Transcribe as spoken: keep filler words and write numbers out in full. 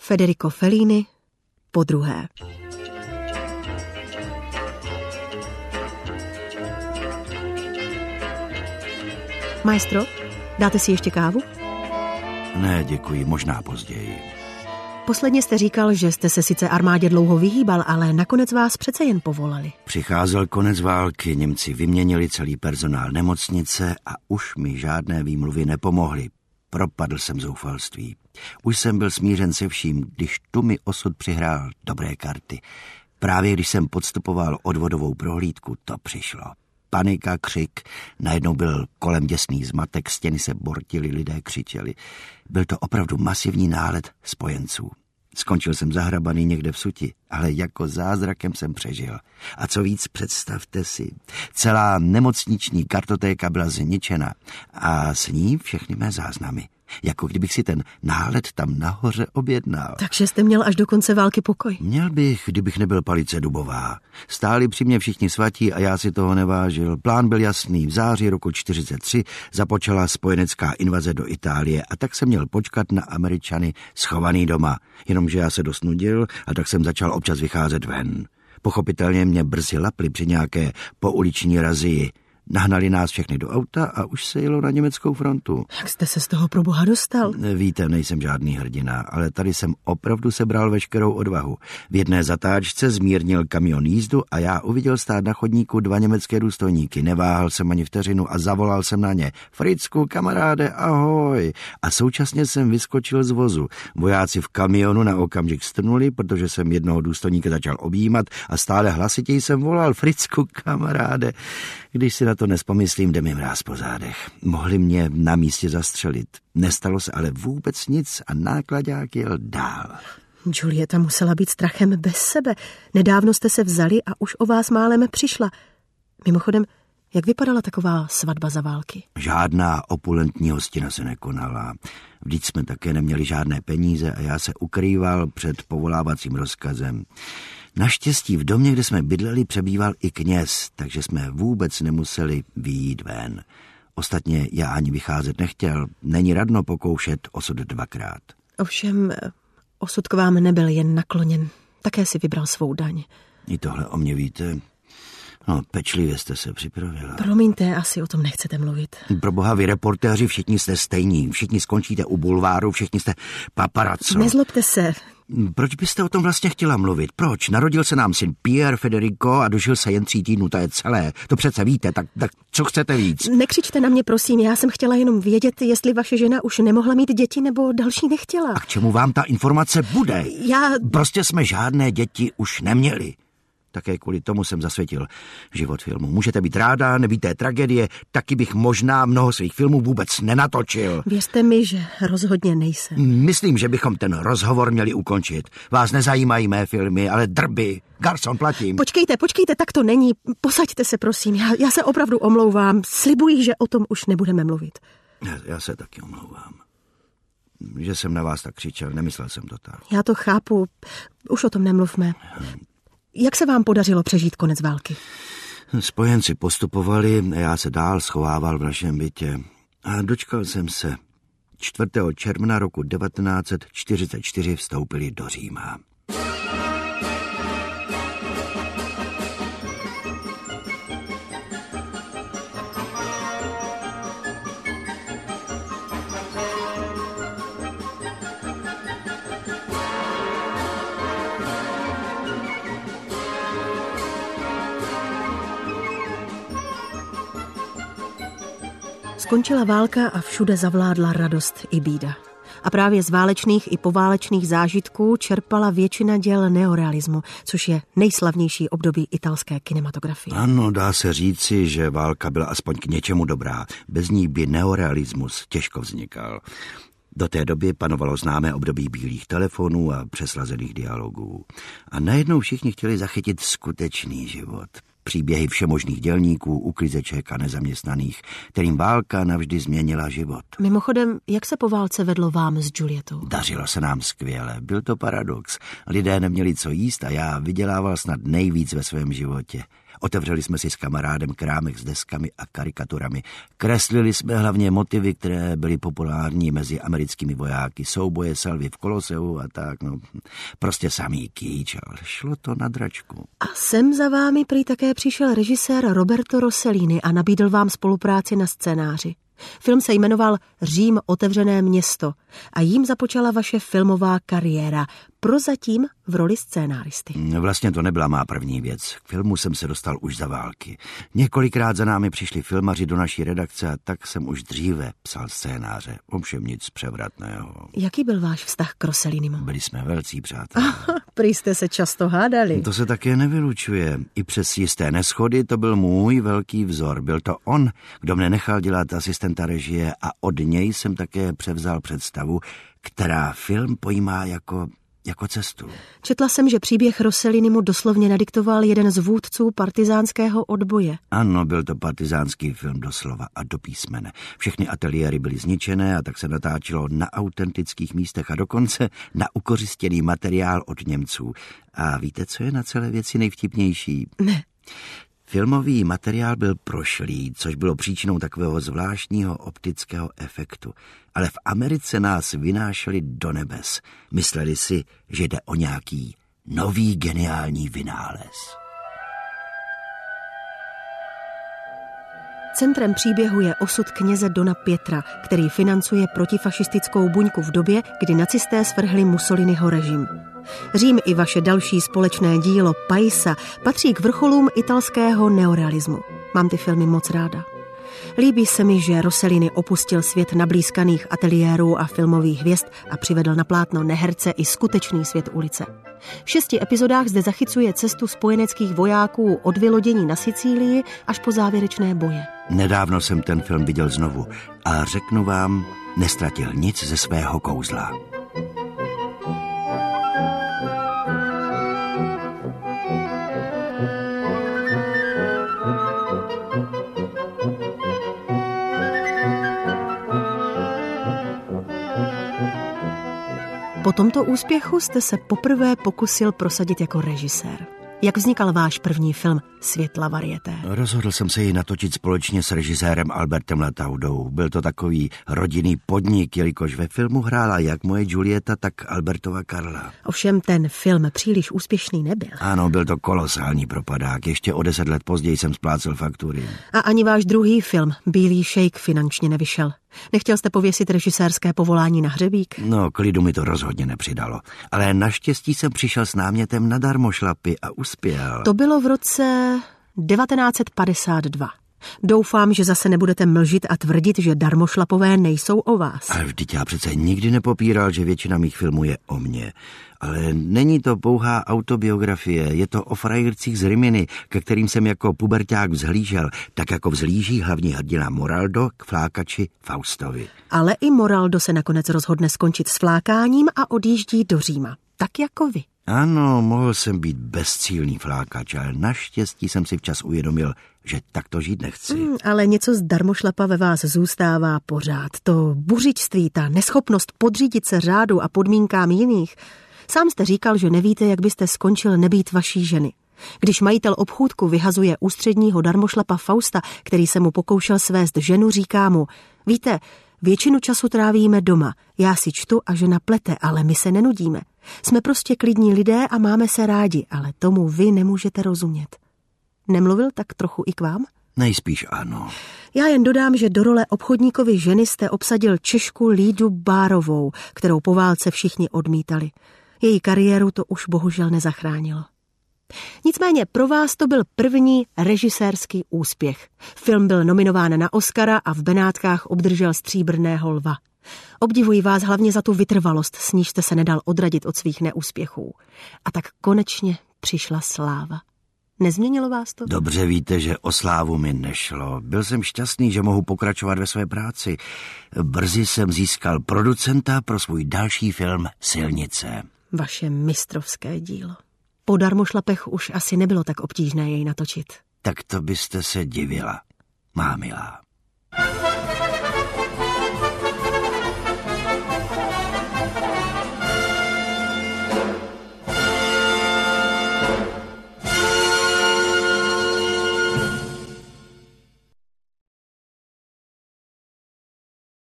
Federico Fellini, podruhé. Maestro, dáte si ještě kávu? Ne, děkuji, možná později. Posledně jste říkal, že jste se sice armádě dlouho vyhýbal, ale nakonec vás přece jen povolali. Přicházel konec války, Němci vyměnili celý personál nemocnice a už mi žádné výmluvy nepomohly. Propadl jsem zoufalství. Už jsem byl smířen se vším, když tu mi osud přihrál dobré karty. Právě když jsem podstupoval odvodovou prohlídku, to přišlo. Panika, křik, najednou byl kolem děsný zmatek, stěny se bortily, lidé křičeli. Byl to opravdu masivní nálet spojenců. Skončil jsem zahrabaný někde v suti, ale jako zázrakem jsem přežil. A co víc, představte si, celá nemocniční kartotéka byla zničena a s ní všechny mé záznamy. Jako kdybych si ten nálet tam nahoře objednal. Takže jste měl až do konce války pokoj? Měl bych, kdybych nebyl palice dubová. Stáli při mě všichni svatí a já si toho nevážil. Plán byl jasný. V září roku čtyřicet tři započala spojenecká invaze do Itálie a tak jsem měl počkat na Američany schovaný doma. Jenomže já se dost nudil a tak jsem začal občas vycházet ven. Pochopitelně mě brzy lapli při nějaké pouliční razii. Nahnali nás všechny do auta a už se jelo na německou frontu. Jak jste se z toho pro boha dostal? Víte, nejsem žádný hrdina, ale tady jsem opravdu sebral veškerou odvahu. V jedné zatáčce zmírnil kamion jízdu a já uviděl stát na chodníku dva německé důstojníky. Neváhal jsem ani vteřinu a zavolal jsem na ně. Fricku, kamaráde, ahoj. A současně jsem vyskočil z vozu. Vojáci v kamionu na okamžik strnuli, protože jsem jednoho důstojníka začal objímat a stále hlasitěji jsem volal. Fricku, kamaráde. Když si na to nespomyslím, jde mi mráz po zádech. Mohli mě na místě zastřelit. Nestalo se ale vůbec nic a nákladák jel dál. Julieta musela být strachem bez sebe. Nedávno jste se vzali a už o vás málem přišla. Mimochodem, jak vypadala taková svatba za války? Žádná opulentní hostina se nekonala. Vždyť jsme také neměli žádné peníze a já se ukrýval před povolávacím rozkazem. Naštěstí v domě, kde jsme bydleli, přebýval i kněz, takže jsme vůbec nemuseli vyjít ven. Ostatně já ani vycházet nechtěl. Není radno pokoušet osud dvakrát. Ovšem, osud k vám nebyl jen nakloněn. Také si vybral svou daň. I tohle o mě víte? No, pečlivě jste se připravila. Promiňte, asi o tom nechcete mluvit. Pro boha, vy reportéři, všichni jste stejní. Všichni skončíte u bulváru, všichni jste paparazzo. Nezlobte se. Proč byste o tom vlastně chtěla mluvit? Proč? Narodil se nám syn Pierre Federico a dožil se jen tří týdnů, to je celé. To přece víte, tak, tak co chcete víc? Nekřičte na mě, prosím, já jsem chtěla jenom vědět, jestli vaše žena už nemohla mít děti nebo další nechtěla. A k čemu vám ta informace bude? Já... Prostě jsme žádné děti už neměli. Také kvůli tomu jsem zasvětil život filmu. Můžete být ráda, nebýté tragédie, taky bych možná mnoho svých filmů vůbec nenatočil. Věřte mi, že rozhodně nejsem. Myslím, že bychom ten rozhovor měli ukončit. Vás nezajímají mé filmy, ale drby. Garçon, platím. Počkejte, počkejte, tak to není. Posaďte se, prosím. Já, já se opravdu omlouvám. Slibuji, že o tom už nebudeme mluvit. Já, já se taky omlouvám. Že jsem na vás tak křičel, nemyslel jsem to tak. Já to chápu. Už o tom nemluvme. Jak se vám podařilo přežít konec války? Spojenci postupovali a já se dál schovával v našem bytě. A dočkal jsem se. čtvrtého června roku devatenáct set čtyřicet čtyři vstoupili do Říma. Skončila válka a všude zavládla radost i bída. A právě z válečných i poválečných zážitků čerpala většina děl neorealismu, což je nejslavnější období italské kinematografie. Ano, dá se říci, že válka byla aspoň k něčemu dobrá. Bez ní by neorealismus těžko vznikal. Do té doby panovalo známé období bílých telefonů a přeslazených dialogů. A najednou všichni chtěli zachytit skutečný život. Příběhy všemožných dělníků, uklizeček a nezaměstnaných, kterým válka navždy změnila život. Mimochodem, jak se po válce vedlo vám s Julietou? Dařilo se nám skvěle, byl to paradox. Lidé neměli co jíst a já vydělával snad nejvíc ve svém životě. Otevřeli jsme si s kamarádem krámek s deskami a karikaturami. Kreslili jsme hlavně motivy, které byly populární mezi americkými vojáky, souboje, salvy v Koloseu a tak, no, prostě samý kýč, ale šlo to na dračku. A sem za vámi prý také přišel režisér Roberto Rossellini a nabídl vám spolupráci na scénáři. Film se jmenoval Řím otevřené město a jím započala vaše filmová kariéra, prozatím v roli scénáristy. Vlastně to nebyla má první věc. K filmu jsem se dostal už za války. Několikrát za námi přišli filmaři do naší redakce a tak jsem už dříve psal scénáře. Ovšem nic převratného. Jaký byl váš vztah k Rossellinimu? Byli jsme velcí přátelé. Prý jste se často hádali. To se také nevylučuje. I přes jisté neschody to byl můj velký vzor. Byl to on, kdo mne nechal dělat asistenta režie a od něj jsem také převzal představu, která film pojímá jako... jako cestu. Četla jsem, že příběh Rossellinimu doslovně nadiktoval jeden z vůdců partizánského odboje. Ano, byl to partizánský film doslova a do písmene. Všechny ateliéry byly zničené a tak se natáčelo na autentických místech a dokonce na ukořistěný materiál od Němců. A víte, co je na celé věci nejvtipnější? Ne. Filmový materiál byl prošlý, což bylo příčinou takového zvláštního optického efektu. Ale v Americe nás vynášeli do nebes. Mysleli si, že jde o nějaký nový geniální vynález. Centrem příběhu je osud kněze Dona Pietra, který financuje protifašistickou buňku v době, kdy nacisté svrhli Mussoliniho režim. Řím i vaše další společné dílo Paisa patří k vrcholům italského neorealismu. Mám ty filmy moc ráda. Líbí se mi, že Rossellini opustil svět nablízkaných ateliérů a filmových hvězd a přivedl na plátno neherce i skutečný svět ulice. V šesti epizodách zde zachycuje cestu spojeneckých vojáků od vylodění na Sicílii až po závěrečné boje. Nedávno jsem ten film viděl znovu a řeknu vám, nestratil nic ze svého kouzla. Po tomto úspěchu jste se poprvé pokusil prosadit jako režisér. Jak vznikal váš první film Světla varieté? Rozhodl jsem se ji natočit společně s režisérem Albertem Lataudou. Byl to takový rodinný podnik, jelikož ve filmu hrála jak moje Julieta, tak Albertova Karla. Ovšem ten film příliš úspěšný nebyl. Ano, byl to kolosální propadák. Ještě o deset let později jsem splácel faktury. A ani váš druhý film, Bílý šejk, finančně nevyšel. Nechtěl jste pověsit režisérské povolání na hřebík? No, klidu mi to rozhodně nepřidalo. Ale naštěstí jsem přišel s námětem na darmošlapy a uspěl. To bylo v roce devatenáct set padesát dva. Doufám, že zase nebudete mlžit a tvrdit, že darmošlapové nejsou o vás. Ale vždyť já přece nikdy nepopíral, že většina mých filmů je o mně. Ale není to pouhá autobiografie, je to o frajírcích z Rimini, ke kterým jsem jako puberťák vzhlížel, tak jako vzhlíží hlavní hrdina Moraldo k flákači Faustovi. Ale i Moraldo se nakonec rozhodne skončit s flákáním a odjíždí do Říma. Tak jako vy. Ano, mohl jsem být bezcílný flákač, ale naštěstí jsem si včas uvědomil, že takto žít nechci. Hmm, ale něco z darmošlapa ve vás zůstává pořád. To buřičství, ta neschopnost podřídit se řádu a podmínkám jiných. Sám jste říkal, že nevíte, jak byste skončil nebýt vaší ženy. Když majitel obchůdku vyhazuje ústředního darmošlapa Fausta, který se mu pokoušel svést ženu, říká mu: víte, většinu času trávíme doma, já si čtu a žena plete, ale my se nenudíme. Jsme prostě klidní lidé a máme se rádi, ale tomu vy nemůžete rozumět. Nemluvil tak trochu i k vám? Nejspíš ano. Já jen dodám, že do role obchodníkovy ženy jste obsadil Češku Lídu Bárovou, kterou po válce všichni odmítali. Její kariéru to už bohužel nezachránilo. Nicméně pro vás to byl první režisérský úspěch. Film byl nominován na Oscara a v Benátkách obdržel Stříbrného lva. Obdivuji vás hlavně za tu vytrvalost, s níž jste se nedal odradit od svých neúspěchů. A tak konečně přišla sláva. Nezměnilo vás to? Dobře víte, že o slávu mi nešlo. Byl jsem šťastný, že mohu pokračovat ve své práci. Brzy jsem získal producenta pro svůj další film Silnice. Vaše mistrovské dílo. Po darmošlapech už asi nebylo tak obtížné jej natočit. Tak to byste se divila, má milá.